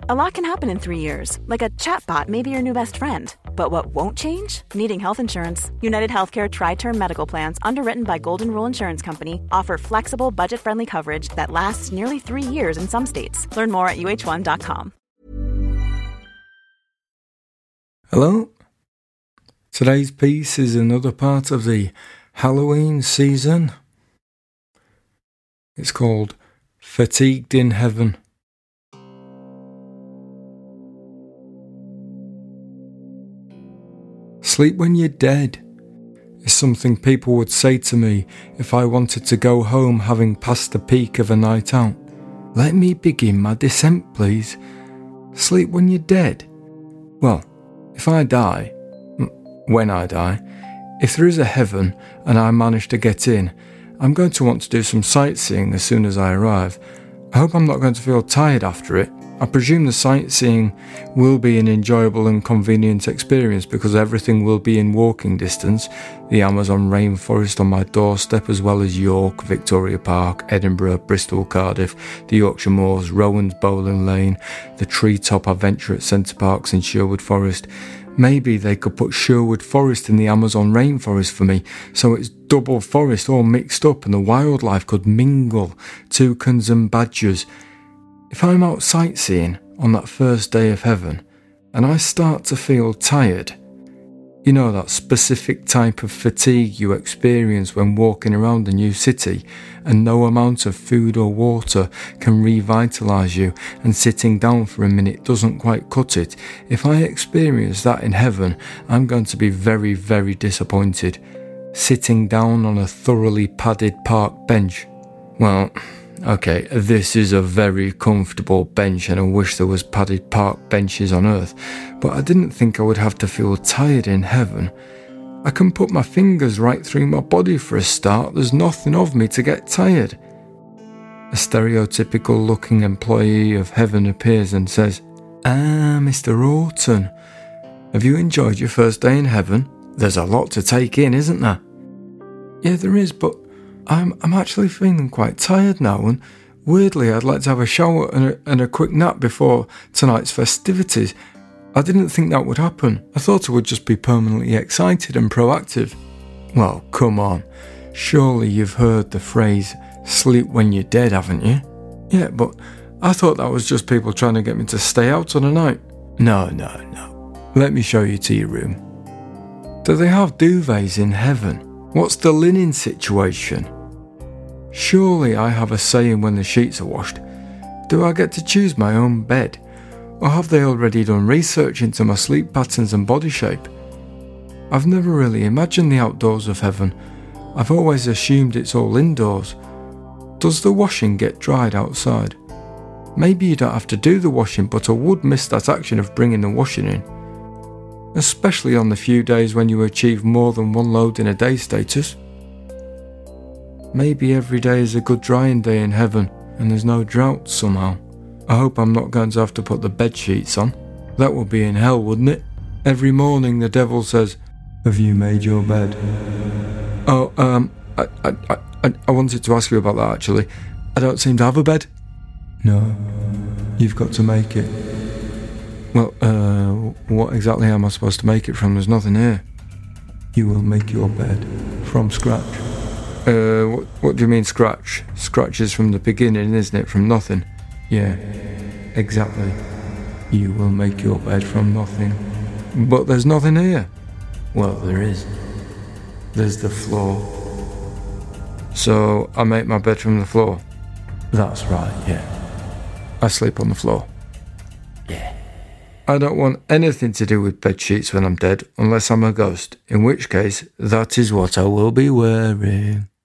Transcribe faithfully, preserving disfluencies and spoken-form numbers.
A lot can happen in three years, like a chatbot may be your new best friend. But what won't change? Needing health insurance. United Healthcare Tri-Term Medical Plans, underwritten by Golden Rule Insurance Company, offer flexible, budget-friendly coverage that lasts nearly three years in some states. Learn more at U H one dot com. Hello? Today's piece is another part of the Halloween season. It's called Fatigued in Heaven. Sleep when you're dead is something people would say to me if I wanted to go home having passed the peak of a night out. Let me begin my descent, please. Sleep when you're dead. Well, if I die, when I die, if there is a heaven and I manage to get in, I'm going to want to do some sightseeing as soon as I arrive. I hope I'm not going to feel tired after it. I presume the sightseeing will be an enjoyable and convenient experience because everything will be in walking distance. The Amazon rainforest on my doorstep, as well as York, Victoria Park, Edinburgh, Bristol, Cardiff, the Yorkshire Moors, Rowan's Bowling Lane, the treetop adventure at Centre Parks in Sherwood Forest. Maybe they could put Sherwood Forest in the Amazon rainforest for me, so it's double forest all mixed up and the wildlife could mingle, toucans and badgers. If I'm out sightseeing on that first day of heaven and I start to feel tired, you know, that specific type of fatigue you experience when walking around a new city and no amount of food or water can revitalise you and sitting down for a minute doesn't quite cut it. If I experience that in heaven, I'm going to be very, very disappointed. Sitting down on a thoroughly padded park bench. Well, okay, this is a very comfortable bench and I wish there was padded park benches on earth, but I didn't think I would have to feel tired in heaven. I can put my fingers right through my body for a start. There's nothing of me to get tired. A stereotypical looking employee of heaven appears and says, "Ah, Mister Orton, have you enjoyed your first day in heaven? There's a lot to take in, isn't there?" "Yeah, there is, but I'm I'm actually feeling quite tired now, and weirdly I'd like to have a shower and a, and a quick nap before tonight's festivities. I didn't think that would happen. I thought I would just be permanently excited and proactive." Well, come on. Surely you've heard the phrase, sleep when you're dead, haven't you? "Yeah, but I thought that was just people trying to get me to stay out on a night." No, no, no. Let me show you to your room. Do they have duvets in heaven? What's the linen situation? Surely I have a say in when the sheets are washed. Do I get to choose my own bed? Or have they already done research into my sleep patterns and body shape? I've never really imagined the outdoors of heaven. I've always assumed it's all indoors. Does the washing get dried outside? Maybe you don't have to do the washing, but I would miss that action of bringing the washing in. Especially on the few days when you achieve more than one load in a day status. Maybe every day is a good drying day in heaven and there's no drought somehow. I hope I'm not going to have to put the bed sheets on. That would be in hell, wouldn't it? Every morning the devil says, "Have you made your bed?" Oh, um, I, I, I, I wanted to ask you about that actually. I don't seem to have a bed. No, you've got to make it. Well, uh, what exactly am I supposed to make it from? There's nothing here. You will make your bed from scratch. Uh, what, what do you mean scratch? Scratch is from the beginning, isn't it? From nothing. Yeah, exactly. You will make your bed from nothing. But there's nothing here. Well, there is. There's the floor. So I make my bed from the floor? That's right, yeah. I sleep on the floor. Yeah. I don't want anything to do with bed sheets when I'm dead, unless I'm a ghost, in which case, that is what I will be wearing.